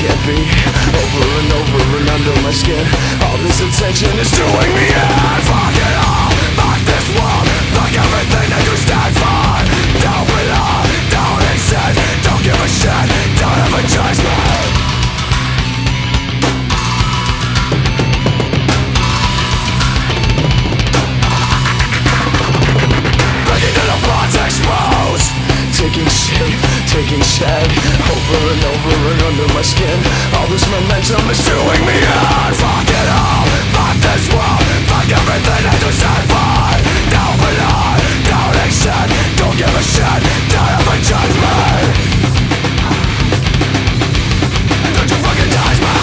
can't be. Over and over and under my skin. All this attention is doing me in. Fuck it all, fuck this world, fuck everything that you stand for. Don't belong, don't exist, don't give a shit, don't ever judge me. Taking shape, taking shape, over and over and under my skin. All this momentum is doing me in. Fuck it all, fuck this world, fuck everything I do stand for. Don't belong, don't accept, don't give a shit, don't ever judge me. Don't you fucking judge me.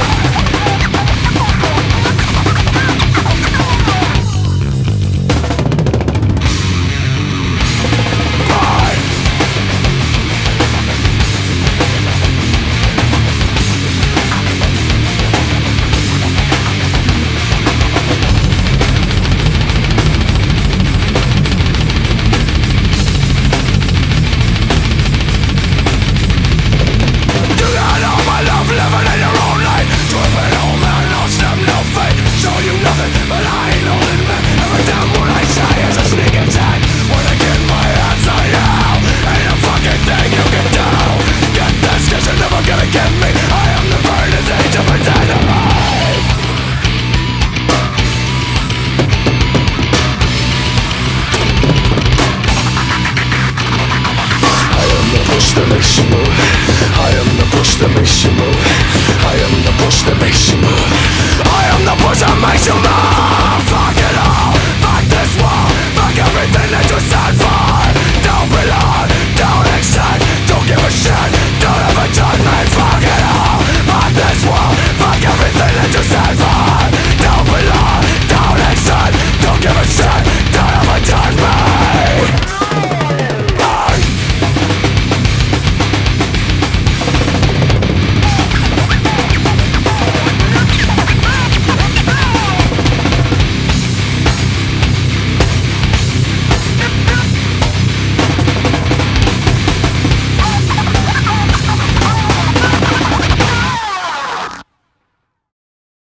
That makes you move. I am the push that makes you move. I am the push that makes you move. I am the push that makes you move. Fuck